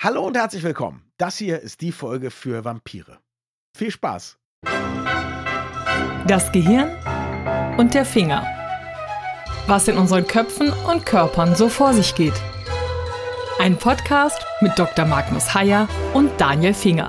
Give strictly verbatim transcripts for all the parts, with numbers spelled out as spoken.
Hallo und herzlich willkommen. Das hier ist die Folge für Vampire. Viel Spaß. Das Gehirn und der Finger. Was in unseren Köpfen und Körpern so vor sich geht. Ein Podcast mit Doktor Magnus Heyer und Daniel Finger.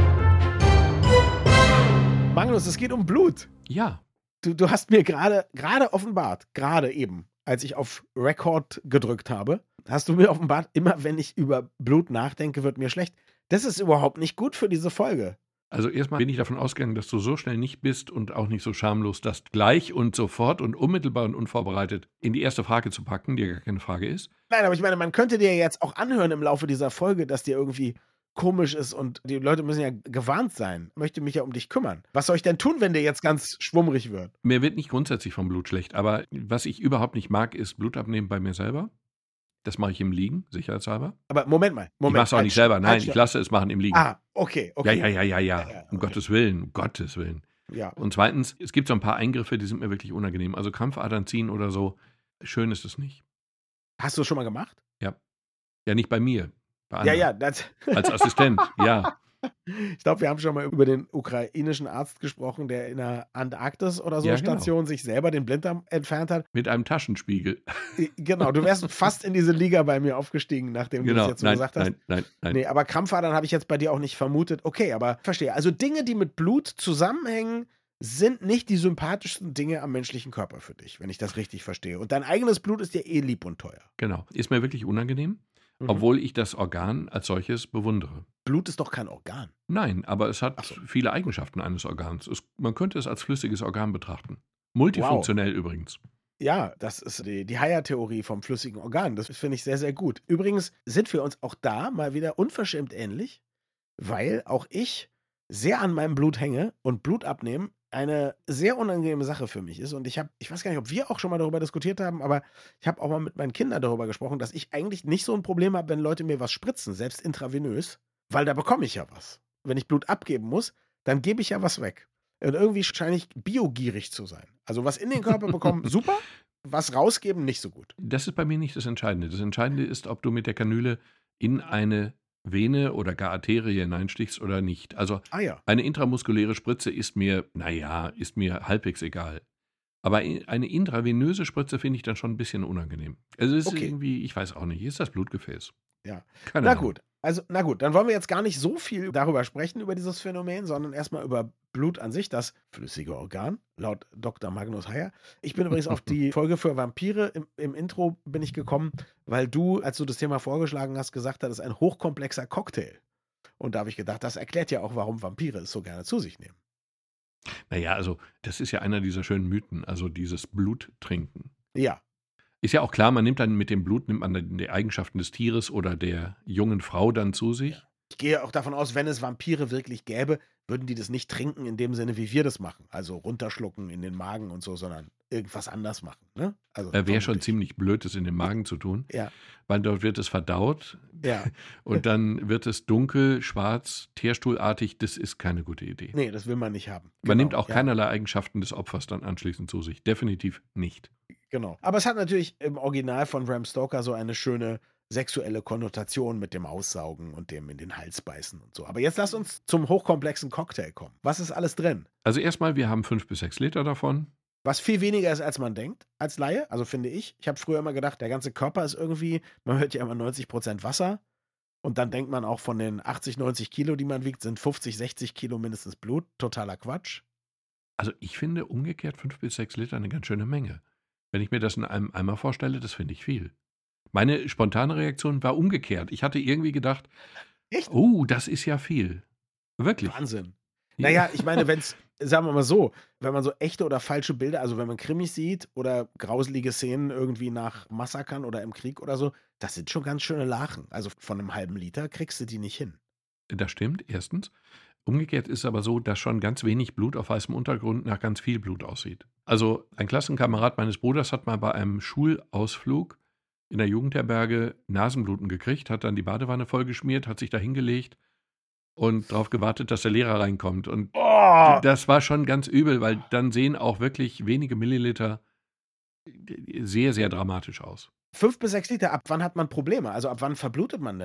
Magnus, es geht um Blut. Ja. Du, du hast mir gerade gerade offenbart, gerade eben, als ich auf Record gedrückt habe, hast du mir offenbart, immer wenn ich über Blut nachdenke, wird mir schlecht. Das ist überhaupt nicht gut für diese Folge. Also erstmal bin ich davon ausgegangen, dass du so schnell nicht bist und auch nicht so schamlos, das gleich und sofort und unmittelbar und unvorbereitet in die erste Frage zu packen, die ja gar keine Frage ist. Nein, aber ich meine, man könnte dir jetzt auch anhören im Laufe dieser Folge, dass dir irgendwie komisch ist und die Leute müssen ja gewarnt sein. Ich möchte mich ja um dich kümmern. Was soll ich denn tun, wenn dir jetzt ganz schwummrig wird? Mir wird nicht grundsätzlich vom Blut schlecht, aber was ich überhaupt nicht mag, ist Blut abnehmen bei mir selber. Das mache ich im Liegen, sicherheitshalber. Aber Moment mal. Moment, ich mache es auch halt, nicht selber, nein, halt, ich lasse es machen im Liegen. Ah, okay, okay. Ja, ja, ja, ja, ja, ja, ja um okay. Gottes Willen, um Gottes Willen. Ja. Und zweitens, es gibt so ein paar Eingriffe, die sind mir wirklich unangenehm. Also Krampfadern ziehen oder so, schön ist es nicht. Hast du es schon mal gemacht? Ja. Ja, nicht bei mir. Bei Ja, anderen. ja. Das Als Assistent, ja. Ich glaube, wir haben schon mal über den ukrainischen Arzt gesprochen, der in der Antarktis oder so Ja, genau. Station sich selber den Blinddarm entfernt hat. Mit einem Taschenspiegel. Genau, du wärst fast in diese Liga bei mir aufgestiegen, nachdem Genau. du das jetzt so nein, gesagt hast. Nein, nein, nein. Nee, aber Krampfadern habe ich jetzt bei dir auch nicht vermutet. Okay, aber verstehe. Also Dinge, die mit Blut zusammenhängen, sind nicht die sympathischsten Dinge am menschlichen Körper für dich, wenn ich das richtig verstehe. Und dein eigenes Blut ist dir eh lieb und teuer. Genau. Ist mir wirklich unangenehm, Mhm. obwohl ich das Organ als solches bewundere. Blut ist doch kein Organ. Nein, aber es hat Ach so. viele Eigenschaften eines Organs. Es, man könnte es als flüssiges Organ betrachten. Multifunktionell übrigens. Ja, das ist die, die Heyer-Theorie vom flüssigen Organ. Das finde ich sehr, sehr gut. Übrigens sind wir uns auch da mal wieder unverschämt ähnlich, weil auch ich sehr an meinem Blut hänge und Blut abnehmen eine sehr unangenehme Sache für mich ist. Und ich habe, ich weiß gar nicht, ob wir auch schon mal darüber diskutiert haben, aber ich habe auch mal mit meinen Kindern darüber gesprochen, dass ich eigentlich nicht so ein Problem habe, wenn Leute mir was spritzen, selbst intravenös, weil da bekomme ich ja was. Wenn ich Blut abgeben muss, dann gebe ich ja was weg. Und irgendwie scheine ich biogierig zu sein. Also was in den Körper bekommen, super, was rausgeben, nicht so gut. Das ist bei mir nicht das Entscheidende. Das Entscheidende ist, ob du mit der Kanüle in eine Vene oder gar Arterie hineinstichst oder nicht. Also Ah ja. eine intramuskuläre Spritze ist mir, naja, ist mir halbwegs egal. Aber eine intravenöse Spritze finde ich dann schon ein bisschen unangenehm. Also es ist Okay. irgendwie, ich weiß auch nicht, ist das Blutgefäß? Ja. Keine Na Ahnung. gut, also na gut, dann wollen wir jetzt gar nicht so viel darüber sprechen, über dieses Phänomen, sondern erstmal über Blut an sich, das flüssige Organ, laut Doktor Magnus Heyer. Ich bin übrigens auf die Folge für Vampire, im, im Intro bin ich gekommen, weil du, als du das Thema vorgeschlagen hast, gesagt hast, es ist ein hochkomplexer Cocktail. Und da habe ich gedacht, das erklärt ja auch, warum Vampire es so gerne zu sich nehmen. Naja, also das ist ja einer dieser schönen Mythen, also dieses Bluttrinken. Ja, Ist ja auch klar, man nimmt dann mit dem Blut, nimmt man dann die Eigenschaften des Tieres oder der jungen Frau dann zu sich. ich gehe auch davon aus, wenn es Vampire wirklich gäbe, würden die das nicht trinken in dem Sinne, wie wir das machen. Also runterschlucken in den Magen und so, sondern irgendwas anders machen. Ne? Also, Äh, Wäre schon vermute ich. ziemlich blöd, das in den Magen zu tun, Ja, weil dort wird es verdaut ja. und dann wird es dunkel, schwarz, teerstuhlartig. Das ist keine gute Idee. Nee, das will man nicht haben. Man Genau, nimmt auch ja, keinerlei Eigenschaften des Opfers dann anschließend zu sich. Definitiv nicht. Genau. Aber es hat natürlich im Original von Bram Stoker so eine schöne sexuelle Konnotation mit dem Aussaugen und dem in den Hals beißen und so. Aber jetzt lass uns zum hochkomplexen Cocktail kommen. Was ist alles drin? Also erstmal, wir haben fünf bis sechs Liter davon. Was viel weniger ist, als man denkt, als Laie, also finde ich. Ich habe früher immer gedacht, der ganze Körper ist irgendwie, man hört ja immer neunzig Prozent Wasser. Und dann denkt man auch, von den achtzig, neunzig Kilo, die man wiegt, sind fünfzig, sechzig Kilo mindestens Blut. Totaler Quatsch. Also ich finde umgekehrt fünf bis sechs Liter eine ganz schöne Menge. Wenn ich mir das in einem Eimer vorstelle, das finde ich viel. Meine spontane Reaktion war umgekehrt. Ich hatte irgendwie gedacht, Echt? oh, das ist ja viel. Wirklich. Wahnsinn. Ja. Naja, ich meine, wenn es, sagen wir mal so, wenn man so echte oder falsche Bilder, also wenn man Krimis sieht oder grauselige Szenen irgendwie nach Massakern oder im Krieg oder so, das sind schon ganz schöne Lachen. Also von einem halben Liter kriegst du die nicht hin. Das stimmt, erstens. Umgekehrt ist es aber so, dass schon ganz wenig Blut auf weißem Untergrund nach ganz viel Blut aussieht. Also ein Klassenkamerad meines Bruders hat mal bei einem Schulausflug in der Jugendherberge Nasenbluten gekriegt, hat dann die Badewanne vollgeschmiert, hat sich da hingelegt und darauf gewartet, dass der Lehrer reinkommt. Und Oh! das war schon ganz übel, weil dann sehen auch wirklich wenige Milliliter sehr, sehr dramatisch aus. Fünf bis sechs Liter, ab wann hat man Probleme? Also ab wann verblutet man denn dann?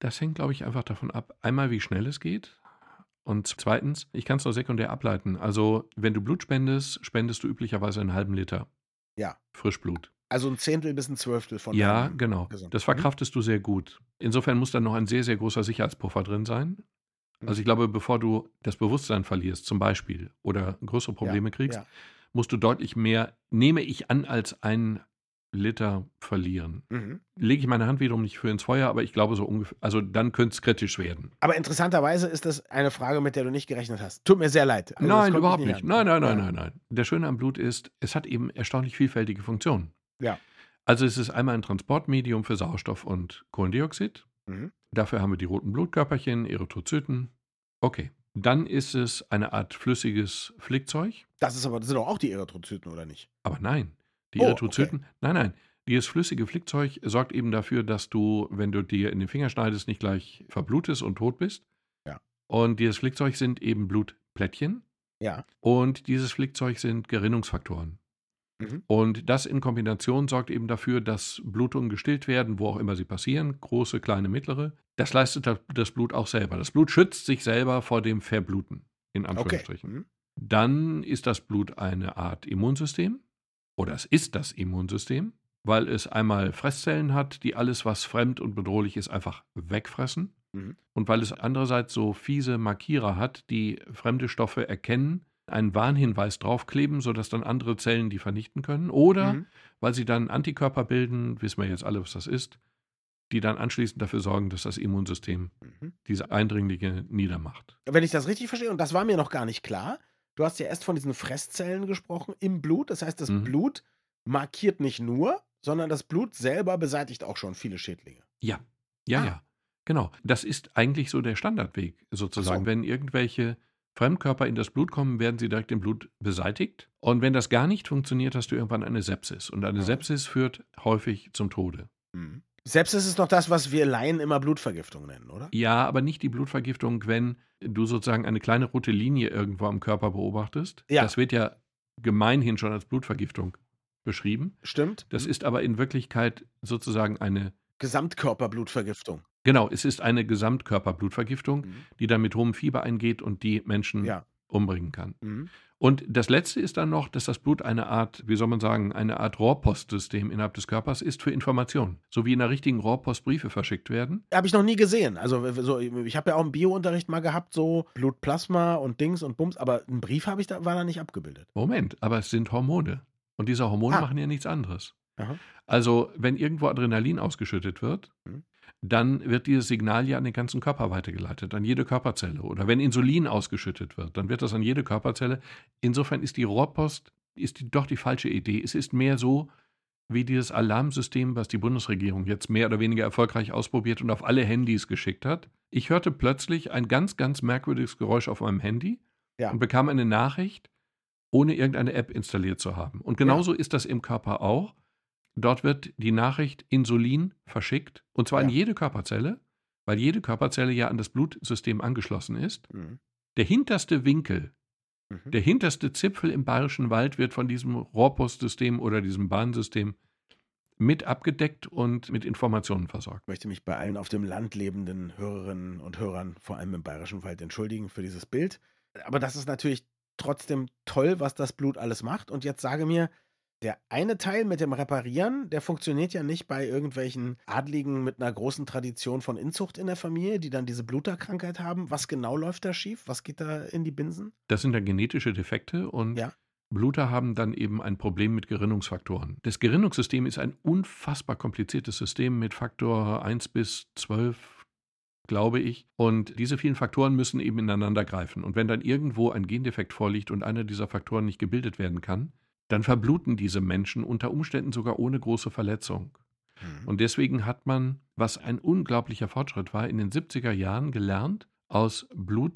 Das hängt, glaube ich, einfach davon ab, einmal wie schnell es geht und zweitens, ich kann es nur sekundär ableiten. Also wenn du Blut spendest, spendest du üblicherweise einen halben Liter Ja. Frischblut. Also ein Zehntel bis ein Zwölftel von Ja, deinem genau. Gesund. Das verkraftest du sehr gut. Insofern muss dann noch ein sehr, sehr großer Sicherheitspuffer drin sein. Mhm. Also ich glaube, bevor du das Bewusstsein verlierst zum Beispiel oder größere Probleme ja, kriegst, ja. musst du deutlich mehr, nehme ich an, als ein Liter verlieren. Mhm. Lege ich meine Hand wiederum nicht für ins Feuer, aber ich glaube so ungefähr, also dann könnte es kritisch werden. Aber interessanterweise ist das eine Frage, mit der du nicht gerechnet hast. Tut mir sehr leid. Also das Nein, konnte ich überhaupt nicht nicht. ahnen. Nein, nein, nein, Ja. nein, nein. Der Schöne am Blut ist, es hat eben erstaunlich vielfältige Funktionen. Ja. Also es ist einmal ein Transportmedium für Sauerstoff und Kohlendioxid. Mhm. Dafür haben wir die roten Blutkörperchen, Erythrozyten. Okay. Dann ist es eine Art flüssiges Flickzeug. Das ist aber, das sind doch auch die Erythrozyten, oder nicht? Aber nein, die Oh, Erythrozyten, nein, nein. Dieses flüssige Flickzeug sorgt eben dafür, dass du, wenn du dir in den Finger schneidest, nicht gleich verblutest und tot bist. Ja. Und dieses Flickzeug sind eben Blutplättchen. Ja. Und dieses Flickzeug sind Gerinnungsfaktoren. Mhm. Und das in Kombination sorgt eben dafür, dass Blutungen gestillt werden, wo auch immer sie passieren, große, kleine, mittlere. Das leistet das Blut auch selber. Das Blut schützt sich selber vor dem Verbluten, in Okay. Anführungsstrichen. Mhm. Dann ist das Blut eine Art Immunsystem, oder es ist das Immunsystem, weil es einmal Fresszellen hat, die alles, was fremd und bedrohlich ist, einfach wegfressen. Mhm. Und weil es andererseits so fiese Markierer hat, die fremde Stoffe erkennen, einen Warnhinweis draufkleben, sodass dann andere Zellen die vernichten können. Oder Mhm. weil sie dann Antikörper bilden, wissen wir jetzt alle, was das ist, die dann anschließend dafür sorgen, dass das Immunsystem Mhm. diese Eindringlinge niedermacht. Wenn ich das richtig verstehe, und das war mir noch gar nicht klar, du hast ja erst von diesen Fresszellen gesprochen im Blut. Das heißt, das Mhm. Blut markiert nicht nur, sondern das Blut selber beseitigt auch schon viele Schädlinge. Ja, ja, Ah. ja. Genau. Das ist eigentlich so der Standardweg sozusagen. Ach so. Wenn irgendwelche Fremdkörper in das Blut kommen, werden sie direkt im Blut beseitigt. Und wenn das gar nicht funktioniert, hast du irgendwann eine Sepsis. Und eine Mhm. Sepsis führt häufig zum Tode. Mhm. Sepsis ist noch das, was wir Laien immer Blutvergiftung nennen, oder? Ja, aber nicht die Blutvergiftung, wenn du sozusagen eine kleine rote Linie irgendwo am Körper beobachtest. Ja. Das wird ja gemeinhin schon als Blutvergiftung beschrieben. Stimmt. Das Mhm. ist aber in Wirklichkeit sozusagen eine, Gesamtkörperblutvergiftung. genau, es ist eine Gesamtkörperblutvergiftung, Mhm. die dann mit hohem Fieber eingeht und die Menschen Ja. umbringen kann. Mhm. Und das Letzte ist dann noch, dass das Blut eine Art, wie soll man sagen, eine Art Rohrpostsystem innerhalb des Körpers ist für Informationen. So wie in einer richtigen Rohrpost Briefe verschickt werden. Habe ich noch nie gesehen. Also so, ich habe ja auch im Biounterricht mal gehabt, so Blutplasma und Dings und Bums, aber ein Brief habe ich da, war da nicht abgebildet. Moment, aber es sind Hormone. Und diese Hormone Ah. machen ja nichts anderes. Aha. Also, wenn irgendwo Adrenalin ausgeschüttet wird, Mhm. dann wird dieses Signal ja an den ganzen Körper weitergeleitet, an jede Körperzelle. Oder wenn Insulin ausgeschüttet wird, dann wird das an jede Körperzelle. Insofern ist die Rohrpost ist die, doch die falsche Idee. Es ist mehr so wie dieses Alarmsystem, was die Bundesregierung jetzt mehr oder weniger erfolgreich ausprobiert und auf alle Handys geschickt hat. Ich hörte plötzlich ein ganz, ganz merkwürdiges Geräusch auf meinem Handy Ja. und bekam eine Nachricht, ohne irgendeine App installiert zu haben. Und genauso ist das im Körper auch. Dort wird die Nachricht Insulin verschickt, und zwar Ja. in jede Körperzelle, weil jede Körperzelle ja an das Blutsystem angeschlossen ist. Mhm. Der hinterste Winkel, Mhm. der hinterste Zipfel im Bayerischen Wald wird von diesem Rohrpostsystem oder diesem Bahnsystem mit abgedeckt und mit Informationen versorgt. Ich möchte mich bei allen auf dem Land lebenden Hörerinnen und Hörern, vor allem im Bayerischen Wald, entschuldigen für dieses Bild. Aber das ist natürlich trotzdem toll, was das Blut alles macht. Und jetzt sage mir, der eine Teil mit dem Reparieren, der funktioniert ja nicht bei irgendwelchen Adligen mit einer großen Tradition von Inzucht in der Familie, die dann diese Bluterkrankheit haben. Was genau läuft da schief? Was geht da in die Binsen? Das sind dann genetische Defekte und Ja. Bluter haben dann eben ein Problem mit Gerinnungsfaktoren. Das Gerinnungssystem ist ein unfassbar kompliziertes System mit Faktor eins bis zwölf, glaube ich. Und diese vielen Faktoren müssen eben ineinander greifen. Und wenn dann irgendwo ein Gendefekt vorliegt und einer dieser Faktoren nicht gebildet werden kann, dann verbluten diese Menschen unter Umständen sogar ohne große Verletzung. Mhm. Und deswegen hat man, was ein unglaublicher Fortschritt war, in den siebziger Jahren gelernt, aus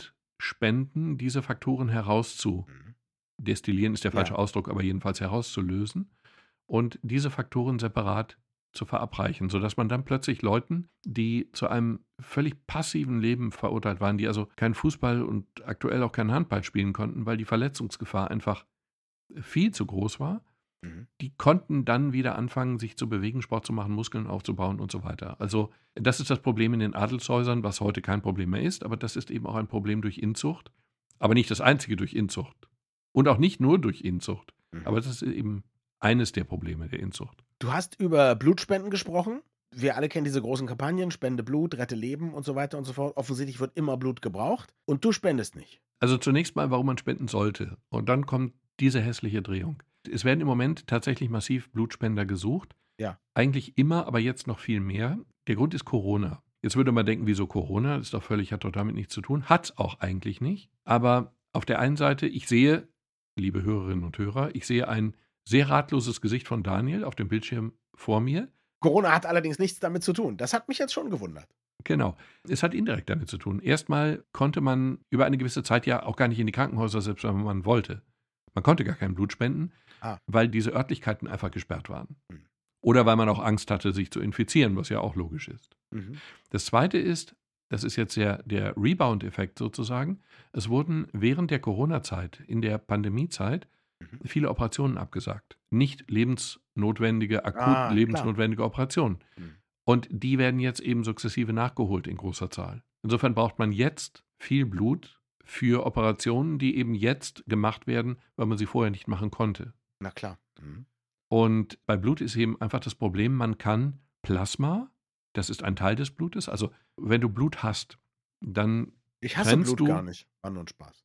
Blutspenden diese Faktoren herauszudestillieren, ist der falsche Ja. Ausdruck, aber jedenfalls herauszulösen und diese Faktoren separat zu verabreichen, sodass man dann plötzlich Leuten, die zu einem völlig passiven Leben verurteilt waren, die also keinen Fußball und aktuell auch keinen Handball spielen konnten, weil die Verletzungsgefahr einfach viel zu groß war, Mhm. die konnten dann wieder anfangen, sich zu bewegen, Sport zu machen, Muskeln aufzubauen und so weiter. Also das ist das Problem in den Adelshäusern, was heute kein Problem mehr ist, aber das ist eben auch ein Problem durch Inzucht, aber nicht das einzige durch Inzucht und auch nicht nur durch Inzucht, Mhm. aber das ist eben eines der Probleme der Inzucht. Du hast über Blutspenden gesprochen. Wir alle kennen diese großen Kampagnen, Spende Blut, rette Leben und so weiter und so fort. Offensichtlich wird immer Blut gebraucht und du spendest nicht. Also zunächst mal, warum man spenden sollte. Und dann kommt diese hässliche Drehung. Es werden im Moment tatsächlich massiv Blutspender gesucht. Ja. Eigentlich immer, aber jetzt noch viel mehr. Der Grund ist Corona. Jetzt würde man denken, wieso Corona? Das ist doch völlig, hat doch damit nichts zu tun. Hat es auch eigentlich nicht. Aber auf der einen Seite, ich sehe, liebe Hörerinnen und Hörer, ich sehe ein sehr ratloses Gesicht von Daniel auf dem Bildschirm vor mir. Corona hat allerdings nichts damit zu tun. Das hat mich jetzt schon gewundert. Genau. Es hat indirekt damit zu tun. Erstmal konnte man über eine gewisse Zeit ja auch gar nicht in die Krankenhäuser, selbst wenn man wollte. Man konnte gar kein Blut spenden, Ah. weil diese Örtlichkeiten einfach gesperrt waren. Hm. Oder weil man auch Angst hatte, sich zu infizieren, was ja auch logisch ist. Mhm. Das Zweite ist, das ist jetzt der, der Rebound-Effekt sozusagen, es wurden während der Corona-Zeit, in der Pandemiezeit, Mhm. viele Operationen abgesagt. Nicht lebensnotwendige, akut Ah, klar. lebensnotwendige Operationen. Mhm. Und die werden jetzt eben sukzessive nachgeholt in großer Zahl. Insofern braucht man jetzt viel Blut für Operationen, die eben jetzt gemacht werden, weil man sie vorher nicht machen konnte. Na klar. Mhm. Und bei Blut ist eben einfach das Problem, man kann Plasma, das ist ein Teil des Blutes, also wenn du Blut hast, dann Ich hasse trennst Blut du, gar nicht. War nur ein Spaß.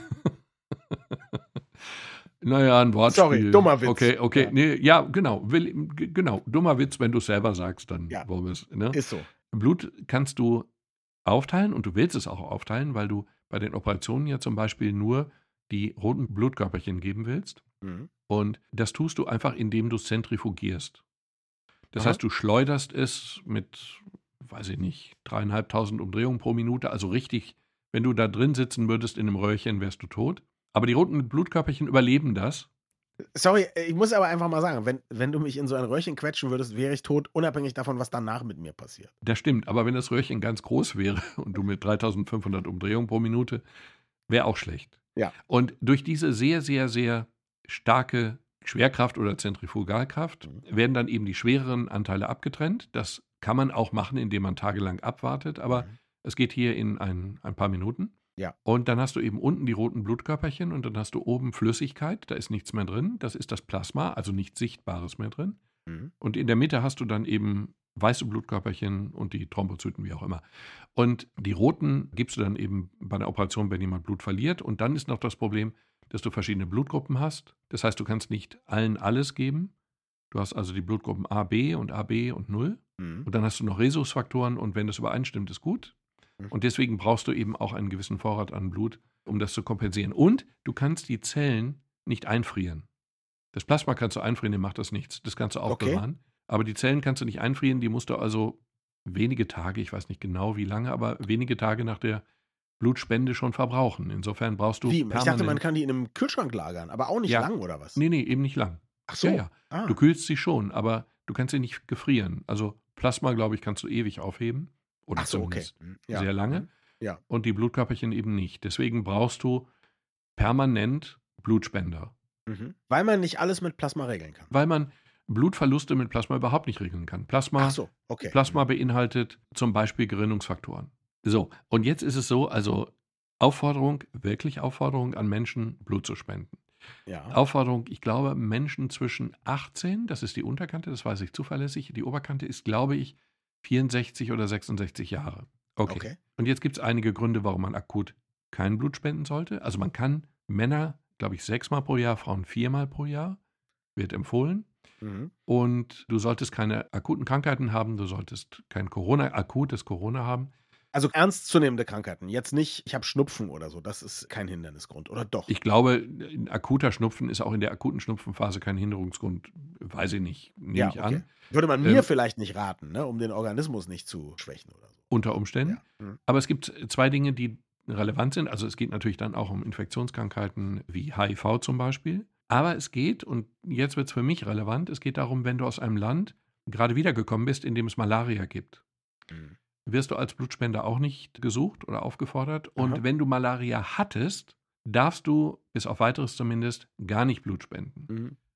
naja, ein Wortspiel. Sorry, dummer Witz. Okay, okay, Ja. nee, ja, genau, will, g- genau, dummer Witz, wenn du es selber sagst, dann Ja. wollen wir es, ne? Ist so. Blut kannst du aufteilen und du willst es auch aufteilen, weil du bei den Operationen ja zum Beispiel nur die roten Blutkörperchen geben willst. Mhm. Und das tust du einfach, indem du es zentrifugierst. Das Aha. heißt, du schleuderst es mit, weiß ich nicht, dreieinhalbtausend Umdrehungen pro Minute. Also richtig, wenn du da drin sitzen würdest in einem Röhrchen, wärst du tot. Aber die roten Blutkörperchen überleben das. Sorry, ich muss aber einfach mal sagen, wenn, wenn du mich in so ein Röhrchen quetschen würdest, wäre ich tot, unabhängig davon, was danach mit mir passiert. Das stimmt. Aber wenn das Röhrchen ganz groß wäre und du mit dreitausendfünfhundert Umdrehungen pro Minute, wäre auch schlecht. Ja. Und durch diese sehr, sehr, sehr starke Schwerkraft oder Zentrifugalkraft Mhm. werden dann eben die schwereren Anteile abgetrennt. Das kann man auch machen, indem man tagelang abwartet, aber Mhm. es geht hier in ein, ein paar Minuten. Ja. Und dann hast du eben unten die roten Blutkörperchen und dann hast du oben Flüssigkeit, da ist nichts mehr drin. Das ist das Plasma, also nichts Sichtbares mehr drin. Mhm. Und in der Mitte hast du dann eben weiße Blutkörperchen und die Thrombozyten, wie auch immer. Und die roten gibst du dann eben bei der Operation, wenn jemand Blut verliert. Und dann ist noch das Problem, dass du verschiedene Blutgruppen hast. Das heißt, du kannst nicht allen alles geben. Du hast also die Blutgruppen A B und A B und null. Mhm. Und dann hast du noch Rhesusfaktoren und wenn das übereinstimmt, ist gut. Mhm. Und deswegen brauchst du eben auch einen gewissen Vorrat an Blut, um das zu kompensieren. Und du kannst die Zellen nicht einfrieren. Das Plasma kannst du einfrieren, dem macht das nichts. Das kannst du auch Okay. bewahren. Aber die Zellen kannst du nicht einfrieren, die musst du also wenige Tage, ich weiß nicht genau wie lange, aber wenige Tage nach der Blutspende schon verbrauchen. Insofern brauchst du Wie? Ich permanent... dachte, man kann die in einem Kühlschrank lagern, aber auch nicht Ja. lang, oder was? Nee, nee, eben nicht lang. Ach so. Ja, ja. Ah. Du kühlst sie schon, aber du kannst sie nicht gefrieren. Also Plasma, glaube ich, kannst du ewig aufheben. Oder Ach so, okay. zumindest Mhm. Ja. sehr lange. Mhm. Ja. Und die Blutkörperchen eben nicht. Deswegen brauchst du permanent Blutspender. Mhm. Weil man nicht alles mit Plasma regeln kann. Weil man Blutverluste mit Plasma überhaupt nicht regeln kann. Plasma, Ach so, okay. Plasma beinhaltet zum Beispiel Gerinnungsfaktoren. So, und jetzt ist es so, also Aufforderung, wirklich Aufforderung an Menschen, Blut zu spenden. Ja. Aufforderung, ich glaube, Menschen zwischen achtzehn, das ist die Unterkante, das weiß ich zuverlässig, die Oberkante ist, glaube ich, vierundsechzig oder sechsundsechzig Jahre. Okay. Okay. Und jetzt gibt es einige Gründe, warum man akut kein Blut spenden sollte. Also man kann Männer, glaube ich, sechsmal pro Jahr, Frauen viermal pro Jahr, wird empfohlen. Mhm. Und du solltest keine akuten Krankheiten haben, du solltest kein Corona, akutes Corona haben. Also ernstzunehmende Krankheiten. Jetzt nicht, ich habe Schnupfen oder so. Das ist kein Hindernisgrund. Oder doch? Ich glaube, ein akuter Schnupfen ist auch in der akuten Schnupfenphase kein Hinderungsgrund. Weiß ich nicht, nehme ja, ich okay. an. Würde man mir Ähm, vielleicht nicht raten, ne? Um den Organismus nicht zu schwächen oder so. Unter Umständen. Ja. Mhm. Aber es gibt zwei Dinge, die relevant sind. Also es geht natürlich dann auch um Infektionskrankheiten wie H I V zum Beispiel. Aber es geht, und jetzt wird es für mich relevant, es geht darum, wenn du aus einem Land gerade wiedergekommen bist, in dem es Malaria gibt, Mhm. wirst du als Blutspender auch nicht gesucht oder aufgefordert. Und Aha. wenn du Malaria hattest, darfst du, bis auf weiteres zumindest, gar nicht Blut spenden. Mhm.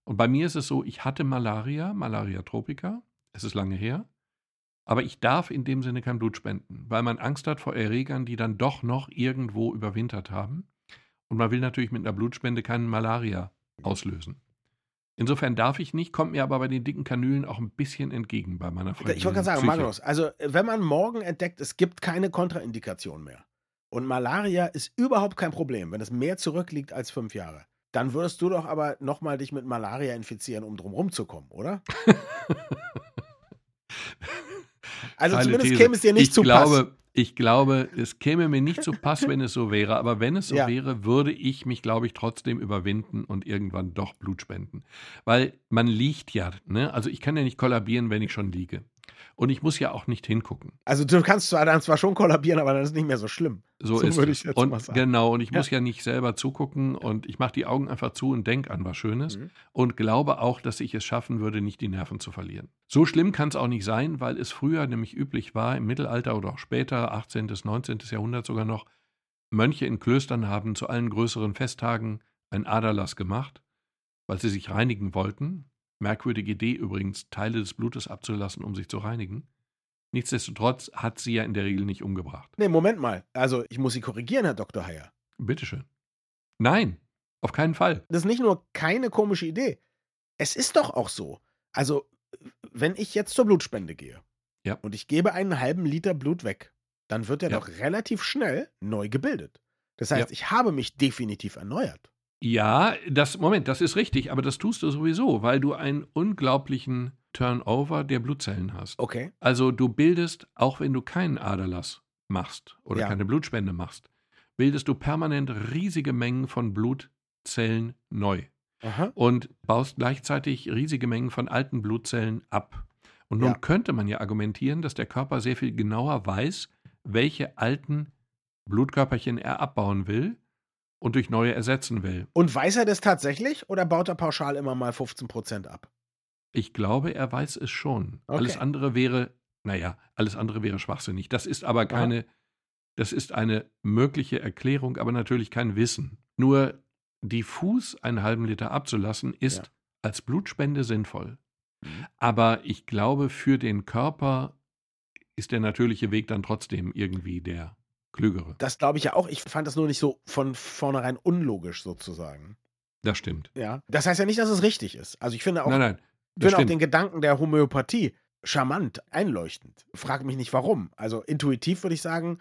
Und bei mir ist es so, ich hatte Malaria, Malaria tropica, es ist lange her, aber ich darf in dem Sinne kein Blut spenden, weil man Angst hat vor Erregern, die dann doch noch irgendwo überwintert haben. Und man will natürlich mit einer Blutspende keinen Malaria auslösen. Insofern darf ich nicht, kommt mir aber bei den dicken Kanülen auch ein bisschen entgegen bei meiner Freundin. Ich wollte gerade sagen, Psyche. Magnus, also wenn man morgen entdeckt, es gibt keine Kontraindikation mehr und Malaria ist überhaupt kein Problem, wenn es mehr zurückliegt als fünf Jahre, dann würdest du doch aber nochmal dich mit Malaria infizieren, um drum rumzukommen, oder? Also Steile zumindest These. käme es dir nicht ich zu glaube, Pass. Ich glaube, es käme mir nicht zu Pass, wenn es so wäre. Aber wenn es so Ja. wäre, würde ich mich, glaube ich, trotzdem überwinden und irgendwann doch Blut spenden. Weil man liegt ja, ne? Also ich kann ja nicht kollabieren, wenn ich schon liege. Und ich muss ja auch nicht hingucken. Also du kannst zwar dann zwar schon kollabieren, aber dann ist es nicht mehr so schlimm. So, So ist würde es. ich jetzt und mal sagen. Genau, und ich Ja. muss ja nicht selber zugucken und ich mache die Augen einfach zu und denke an was Schönes Mhm. und glaube auch, dass ich es schaffen würde, nicht die Nerven zu verlieren. So schlimm kann es auch nicht sein, weil es früher nämlich üblich war, im Mittelalter oder auch später, achtzehnten. neunzehnten. Jahrhundert sogar noch, Mönche in Klöstern haben zu allen größeren Festtagen ein Aderlass gemacht, weil sie sich reinigen wollten. Merkwürdige Idee übrigens, Teile des Blutes abzulassen, um sich zu reinigen. Nichtsdestotrotz hat sie ja in der Regel nicht umgebracht. Nee, Moment mal. Also ich muss Sie korrigieren, Herr Doktor Heyer. Bitteschön. Nein, auf keinen Fall. Das ist nicht nur keine komische Idee. Es ist doch auch so. Also, wenn ich jetzt zur Blutspende gehe Ja. und ich gebe einen halben Liter Blut weg, dann wird er Ja. doch relativ schnell neu gebildet. Das heißt, Ja. ich habe mich definitiv erneuert. Ja, das, Moment, das ist richtig, aber das tust du sowieso, weil du einen unglaublichen Turnover der Blutzellen hast. Okay. Also du bildest, auch wenn du keinen Aderlass machst oder Ja. keine Blutspende machst, bildest du permanent riesige Mengen von Blutzellen neu Aha. und baust gleichzeitig riesige Mengen von alten Blutzellen ab. Und nun Ja. könnte man ja argumentieren, dass der Körper sehr viel genauer weiß, welche alten Blutkörperchen er abbauen will und durch neue ersetzen will. Und weiß er das tatsächlich oder baut er pauschal immer mal fünfzehn Prozent ab? Ich glaube, er weiß es schon. Okay. Alles andere wäre, naja, alles andere wäre schwachsinnig. Das ist aber keine, das ist eine mögliche Erklärung, aber natürlich kein Wissen. Nur diffus einen halben Liter abzulassen, ist Ja. als Blutspende sinnvoll. Mhm. Aber ich glaube, für den Körper ist der natürliche Weg dann trotzdem irgendwie der klügere. Das glaube ich ja auch. Ich fand das nur nicht so von vornherein unlogisch sozusagen. Das stimmt. Ja. Das heißt ja nicht, dass es richtig ist. Also ich finde auch, Nein, nein, ich das finde auch stimmt. den Gedanken der Homöopathie charmant, einleuchtend. Frag mich nicht warum. Also intuitiv würde ich sagen,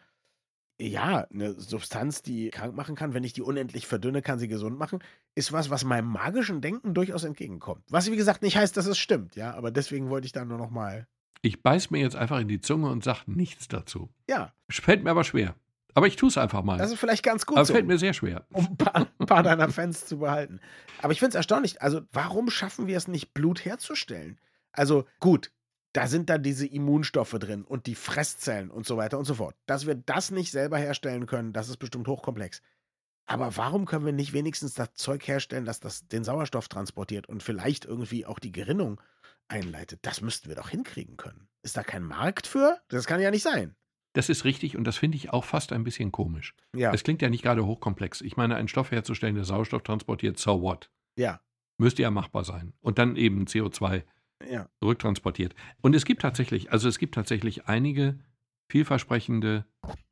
ja, eine Substanz, die krank machen kann, wenn ich die unendlich verdünne, kann sie gesund machen, ist was, was meinem magischen Denken durchaus entgegenkommt. Was, wie gesagt, nicht heißt, dass es stimmt, ja, aber deswegen wollte ich da nur noch mal, Ich beiß mir jetzt einfach in die Zunge und sage nichts dazu. ja, Fällt mir aber schwer. Aber ich tue es einfach mal. das ist vielleicht ganz gut aber so, fällt mir sehr schwer. um ein paar, ein paar deiner Fans zu behalten. Aber ich finde es erstaunlich, also warum schaffen wir es nicht, Blut herzustellen? Also gut, da sind dann diese Immunstoffe drin und die Fresszellen und so weiter und so fort. Dass wir das nicht selber herstellen können, das ist bestimmt hochkomplex. Aber warum können wir nicht wenigstens das Zeug herstellen, das, das den Sauerstoff transportiert und vielleicht irgendwie auch die Gerinnung einleitet? Das müssten wir doch hinkriegen können. Ist da kein Markt für? Das kann ja nicht sein. Das ist richtig und das finde ich auch fast ein bisschen komisch. Ja, Es klingt ja nicht gerade hochkomplex. Ich meine, einen Stoff herzustellen, der Sauerstoff transportiert, so what? ja, Müsste ja machbar sein. Und dann eben C O zwei ja. rücktransportiert. Und es gibt tatsächlich, also es gibt tatsächlich einige vielversprechende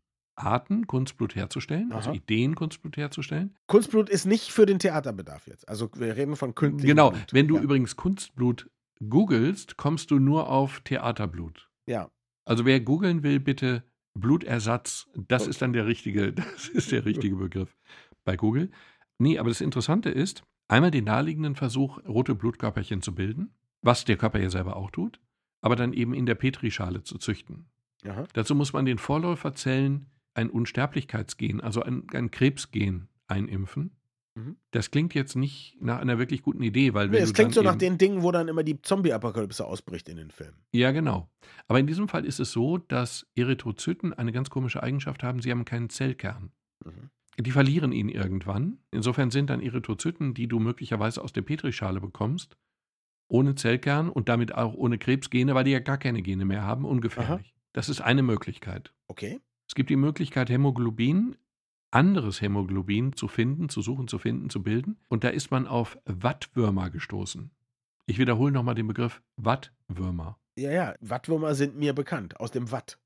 Arten, Kunstblut herzustellen, also Aha. Ideen, Kunstblut herzustellen. Kunstblut ist nicht für den Theaterbedarf jetzt. Also wir reden von künstlichem Genau, Blut. wenn du ja. übrigens Kunstblut googelst, kommst du nur auf Theaterblut. Ja, Also wer googeln will, bitte Blutersatz, das Oh. ist dann der richtige, das ist der richtige Begriff bei Google. Nee, aber das Interessante ist, einmal den naheliegenden Versuch, rote Blutkörperchen zu bilden, was der Körper ja selber auch tut, aber dann eben in der Petrischale zu züchten. aha. Dazu muss man den Vorläuferzellen ein Unsterblichkeitsgen, also ein, ein Krebsgen einimpfen. Mhm. Das klingt jetzt nicht nach einer wirklich guten Idee, weil Nee, wenn es du klingt so dann nach eben, den Dingen, wo dann immer die Zombie-Apokalypse ausbricht in den Filmen. Ja, genau. Aber in diesem Fall ist es so, dass Erythrozyten eine ganz komische Eigenschaft haben, sie haben keinen Zellkern. Mhm. Die verlieren ihn irgendwann. Insofern sind dann Erythrozyten, die du möglicherweise aus der Petrischale bekommst, ohne Zellkern und damit auch ohne Krebsgene, weil die ja gar keine Gene mehr haben, ungefährlich. Das ist eine Möglichkeit. Okay. Es gibt die Möglichkeit, Hämoglobin anderes Hämoglobin zu finden, zu suchen, zu finden, zu bilden. Und da ist man auf Wattwürmer gestoßen. Ich wiederhole nochmal den Begriff Wattwürmer. Ja, ja, Wattwürmer sind mir bekannt, aus dem Watt.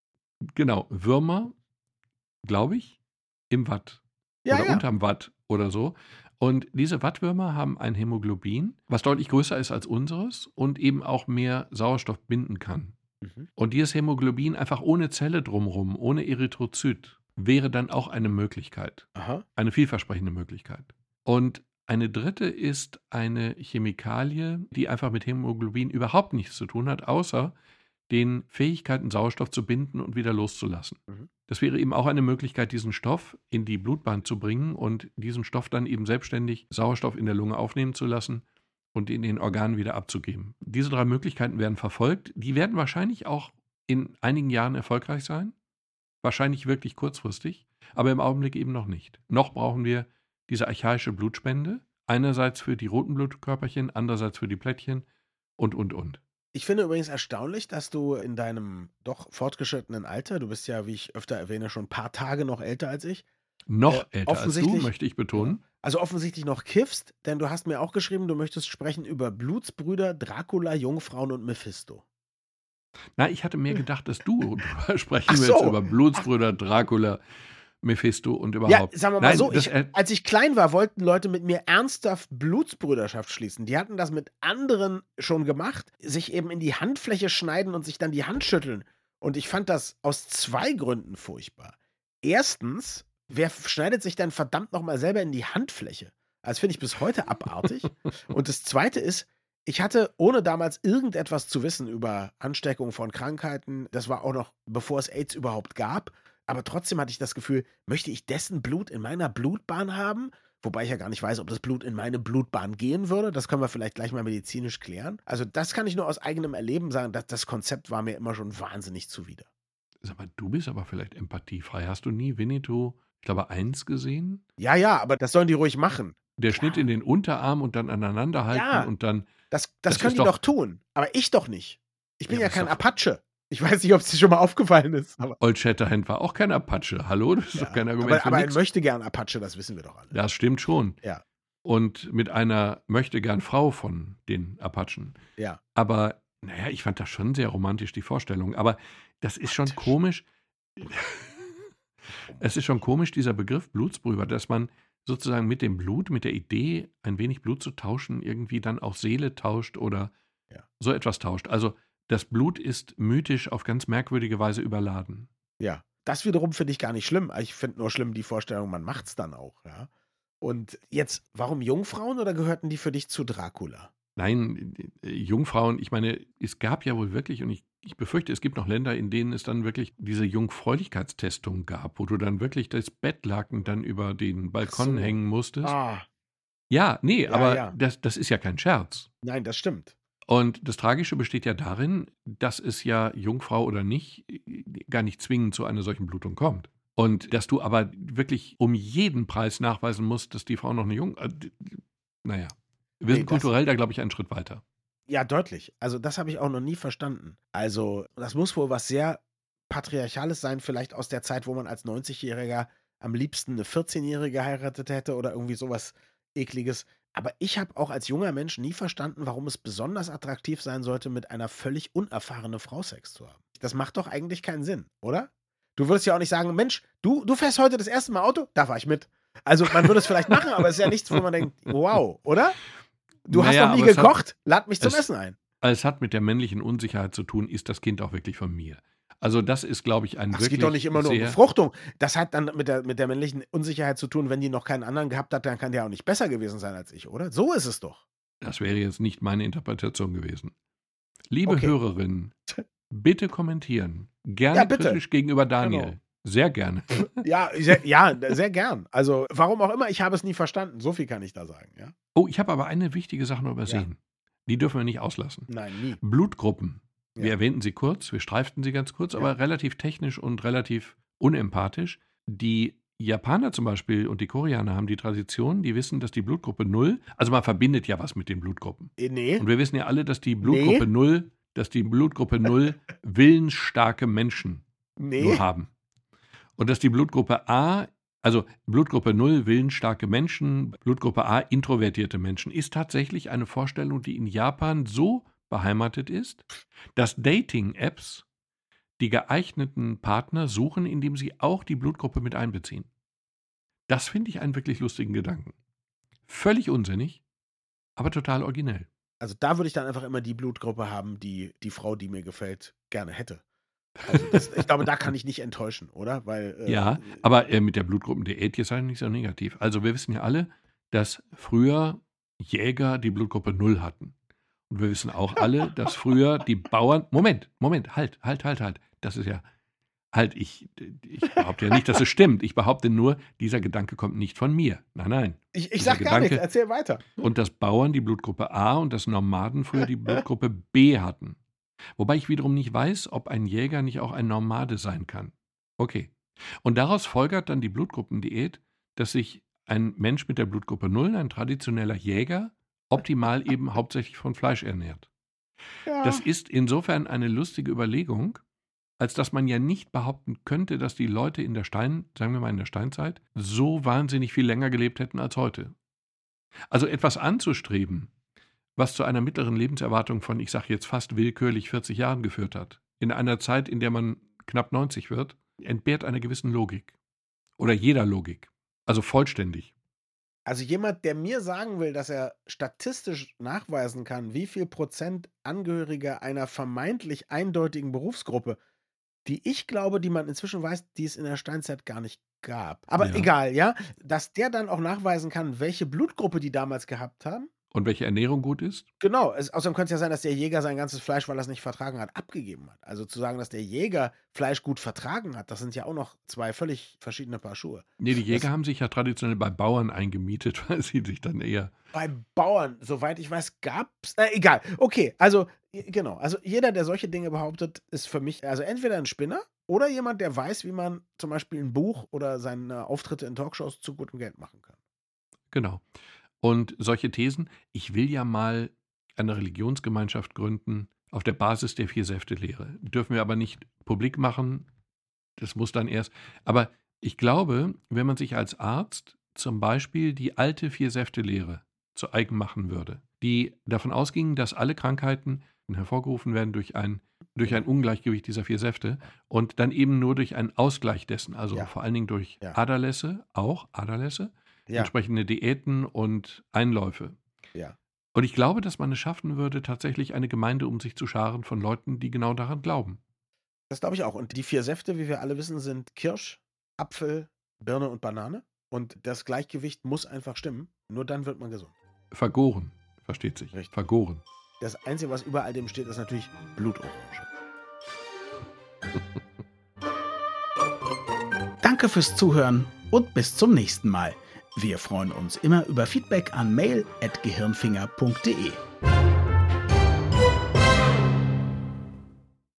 Genau, Würmer, glaube ich, im Watt. Ja, oder ja. unterm Watt oder so. Und diese Wattwürmer haben ein Hämoglobin, was deutlich größer ist als unseres und eben auch mehr Sauerstoff binden kann. Mhm. Und dieses Hämoglobin einfach ohne Zelle drumherum, ohne Erythrozyt, wäre dann auch eine Möglichkeit. Aha. Eine vielversprechende Möglichkeit. Und eine dritte ist eine Chemikalie, die einfach mit Hämoglobin überhaupt nichts zu tun hat, außer den Fähigkeiten, Sauerstoff zu binden und wieder loszulassen. Mhm. Das wäre eben auch eine Möglichkeit, diesen Stoff in die Blutbahn zu bringen und diesen Stoff dann eben selbstständig Sauerstoff in der Lunge aufnehmen zu lassen und in den Organen wieder abzugeben. Diese drei Möglichkeiten werden verfolgt. Die werden wahrscheinlich auch in einigen Jahren erfolgreich sein. Wahrscheinlich wirklich kurzfristig, aber im Augenblick eben noch nicht. Noch brauchen wir diese archaische Blutspende. Einerseits für die roten Blutkörperchen, andererseits für die Plättchen und, und, und. Ich finde übrigens erstaunlich, dass du in deinem doch fortgeschrittenen Alter, du bist ja, wie ich öfter erwähne, schon ein paar Tage noch älter als ich. Noch Äh, älter als du, offensichtlich- möchte ich betonen. Also offensichtlich noch kiffst, denn du hast mir auch geschrieben, du möchtest sprechen über Blutsbrüder, Dracula, Jungfrauen und Mephisto. Na, ich hatte mir gedacht, dass du drüber sprechen Ach so. willst, über Blutsbrüder, Dracula, Mephisto und Ja, überhaupt. sagen wir mal Nein, so, das, ich, äh, als ich klein war, wollten Leute mit mir ernsthaft Blutsbrüderschaft schließen. Die hatten das mit anderen schon gemacht, sich eben in die Handfläche schneiden und sich dann die Hand schütteln. Und ich fand das aus zwei Gründen furchtbar. Erstens, wer schneidet sich denn verdammt nochmal selber in die Handfläche? Das finde ich bis heute abartig. Und das Zweite ist, ich hatte, ohne damals irgendetwas zu wissen über Ansteckung von Krankheiten, das war auch noch, bevor es AIDS überhaupt gab, aber trotzdem hatte ich das Gefühl, möchte ich dessen Blut in meiner Blutbahn haben? Wobei ich ja gar nicht weiß, ob das Blut in meine Blutbahn gehen würde. Das können wir vielleicht gleich mal medizinisch klären. Also das kann ich nur aus eigenem Erleben sagen, dass das Konzept war mir immer schon wahnsinnig zuwider. Sag mal, du bist aber vielleicht empathiefrei. Hast du nie Winnetou, ich glaube, eins gesehen? Ja, ja, aber das sollen die ruhig machen. Der Schnitt in den Unterarm und dann aneinander halten Ja. und dann. Das, das, Das können ist die doch- doch tun. Aber ich doch nicht. Ich bin Ja, ja, aber kein ist doch- Apache. Ich weiß nicht, ob es dir schon mal aufgefallen ist. Aber, Old Shatterhand war auch kein Apache. Hallo? Das ist ja, doch kein Argument aber, für aber ein nichts. möchte gern Apache, das wissen wir doch alle. Das stimmt schon. Ja. Und mit einer möchte gern Frau von den Apachen. Ja. Aber, naja, ich fand das schon sehr romantisch, die Vorstellung. Aber das ist schon Romantisch. komisch. Es ist schon komisch, dieser Begriff Blutsbrüder, dass man sozusagen mit dem Blut, mit der Idee, ein wenig Blut zu tauschen, irgendwie dann auch Seele tauscht oder Ja. so etwas tauscht. Also das Blut ist mythisch auf ganz merkwürdige Weise überladen. Ja, das wiederum finde ich gar nicht schlimm. Ich finde nur schlimm die Vorstellung, man macht es dann auch, ja. Und jetzt, warum Jungfrauen oder gehörten die für dich zu Dracula? Nein, äh, Jungfrauen, ich meine, es gab ja wohl wirklich, und ich, ich befürchte, es gibt noch Länder, in denen es dann wirklich diese Jungfräulichkeitstestung gab, wo du dann wirklich das Bettlaken dann über den Balkon so. hängen musstest. Ah, Ja, nee, Ja, aber ja. Das, das ist ja kein Scherz. nein, das stimmt. Und das Tragische besteht ja darin, dass es ja Jungfrau oder nicht gar nicht zwingend zu einer solchen Blutung kommt. Und dass du aber wirklich um jeden Preis nachweisen musst, dass die Frau noch eine Jung... Äh, naja, wir Nee, sind das- kulturell da, glaube ich, einen Schritt weiter. Ja, deutlich. Also das habe ich auch noch nie verstanden. Also das muss wohl was sehr Patriarchales sein, vielleicht aus der Zeit, wo man als neunzigjähriger am liebsten eine vierzehnjährige geheiratet hätte oder irgendwie sowas Ekliges. Aber ich habe auch als junger Mensch nie verstanden, warum es besonders attraktiv sein sollte, mit einer völlig unerfahrenen Frau Sex zu haben. Das macht doch eigentlich keinen Sinn, oder? Du würdest ja auch nicht sagen, Mensch, du, du fährst heute das erste Mal Auto? Da fahr ich mit. Also man würde es vielleicht machen, aber es ist ja nichts, wo man denkt, wow, oder? Du Naja, hast noch nie aber es hat- gekocht? Lad mich zum es- Essen ein. Es hat mit der männlichen Unsicherheit zu tun, ist das Kind auch wirklich von mir. Also das ist, glaube ich, ein Ach, es wirklich geht doch nicht immer nur um sehr... Befruchtung. Das hat dann mit der, mit der männlichen Unsicherheit zu tun, wenn die noch keinen anderen gehabt hat, dann kann der auch nicht besser gewesen sein als ich, oder? So ist es doch. Das wäre jetzt nicht meine Interpretation gewesen. Liebe Okay. Hörerinnen, bitte kommentieren. Gerne Ja, bitte. kritisch gegenüber Daniel. Genau. Sehr gerne. Ja, sehr, ja, sehr gern. Also, warum auch immer, ich habe es nie verstanden. So viel kann ich da sagen, ja? Oh, ich habe aber eine wichtige Sache noch übersehen. Die dürfen wir nicht auslassen. Nein, nie. Blutgruppen. Wir Ja. erwähnten sie kurz, wir streiften sie ganz kurz, Ja. aber relativ technisch und relativ unempathisch. Die Japaner zum Beispiel und die Koreaner haben die Tradition, die wissen, dass die Blutgruppe null, also man verbindet ja was mit den Blutgruppen. Eh, Nee. Und wir wissen ja alle, dass die Blutgruppe null, dass die Blutgruppe null willensstarke Menschen Nee. nur haben. Und dass die Blutgruppe A Also Blutgruppe null, willensstarke Menschen, Blutgruppe A, introvertierte Menschen, ist tatsächlich eine Vorstellung, die in Japan so beheimatet ist, dass Dating-Apps die geeigneten Partner suchen, indem sie auch die Blutgruppe mit einbeziehen. Das finde ich einen wirklich lustigen Gedanken. Völlig unsinnig, aber total originell. Also da würde ich dann einfach immer die Blutgruppe haben, die die Frau, die mir gefällt, gerne hätte. Also das, ich glaube, da kann ich nicht enttäuschen, oder? Weil, äh, ja, aber äh, mit der Blutgruppendiät jetzt sei nicht so negativ. Also wir wissen ja alle, dass früher Jäger die Blutgruppe null hatten. Und wir wissen auch alle, dass früher die Bauern... Moment, Moment, halt, halt, halt, halt. Das ist ja... Halt, ich, ich behaupte ja nicht, dass es stimmt. Ich behaupte nur, dieser Gedanke kommt nicht von mir. Nein, nein. Ich, ich sag gar Gedanke, nichts, erzähl weiter. Und dass Bauern die Blutgruppe A und dass Nomaden früher die Blutgruppe B hatten. Wobei ich wiederum nicht weiß, ob ein Jäger nicht auch ein Nomade sein kann. Okay. Und daraus folgert dann die Blutgruppendiät, dass sich ein Mensch mit der Blutgruppe null, ein traditioneller Jäger, optimal eben hauptsächlich von Fleisch ernährt. Ja. Das ist insofern eine lustige Überlegung, als dass man ja nicht behaupten könnte, dass die Leute in der Stein, sagen wir mal in der Steinzeit, so wahnsinnig viel länger gelebt hätten als heute. Also etwas anzustreben, was zu einer mittleren Lebenserwartung von, ich sage jetzt fast willkürlich vierzig Jahren geführt hat, in einer Zeit, in der man knapp neunzig wird, entbehrt einer gewissen Logik. Oder jeder Logik. Also vollständig. Also jemand, der mir sagen will, dass er statistisch nachweisen kann, wie viel Prozent Angehörige einer vermeintlich eindeutigen Berufsgruppe, die ich glaube, die man inzwischen weiß, die es in der Steinzeit gar nicht gab. Aber Ja. egal, ja, dass der dann auch nachweisen kann, welche Blutgruppe die damals gehabt haben. Und welche Ernährung gut ist? Genau, es, außerdem könnte es ja sein, dass der Jäger sein ganzes Fleisch, weil er es nicht vertragen hat, abgegeben hat. Also zu sagen, dass der Jäger Fleisch gut vertragen hat, das sind ja auch noch zwei völlig verschiedene Paar Schuhe. Nee, die Jäger Das- haben sich ja traditionell bei Bauern eingemietet, weil sie sich dann eher... Bei Bauern, soweit ich weiß, gab's. Äh, egal. Okay, also i- genau. Also jeder, der solche Dinge behauptet, ist für mich also entweder ein Spinner oder jemand, der weiß, wie man zum Beispiel ein Buch oder seine Auftritte in Talkshows zu gutem Geld machen kann. Genau. Und solche Thesen, ich will ja mal eine Religionsgemeinschaft gründen auf der Basis der Vier-Säfte-Lehre. Dürfen wir aber nicht publik machen, das muss dann erst. Aber ich glaube, wenn man sich als Arzt zum Beispiel die alte Vier-Säfte-Lehre zu eigen machen würde, die davon ausging, dass alle Krankheiten hervorgerufen werden durch ein, durch ein Ungleichgewicht dieser vier Säfte und dann eben nur durch einen Ausgleich dessen, also Ja. vor allen Dingen durch Ja. Aderlässe, auch Aderlässe, Ja, entsprechende Diäten und Einläufe. ja. Und ich glaube, dass man es schaffen würde, tatsächlich eine Gemeinde um sich zu scharen von Leuten, die genau daran glauben. Das glaube ich auch. Und die vier Säfte, wie wir alle wissen, sind Kirsch, Apfel, Birne und Banane. Und das Gleichgewicht muss einfach stimmen. Nur dann wird man gesund. Vergoren, versteht sich. Richtig. Vergoren. Das Einzige, was über all dem steht, ist natürlich Blutorange. Danke fürs Zuhören und bis zum nächsten Mal. Wir freuen uns immer über Feedback an mail at gehirnfinger punkt de.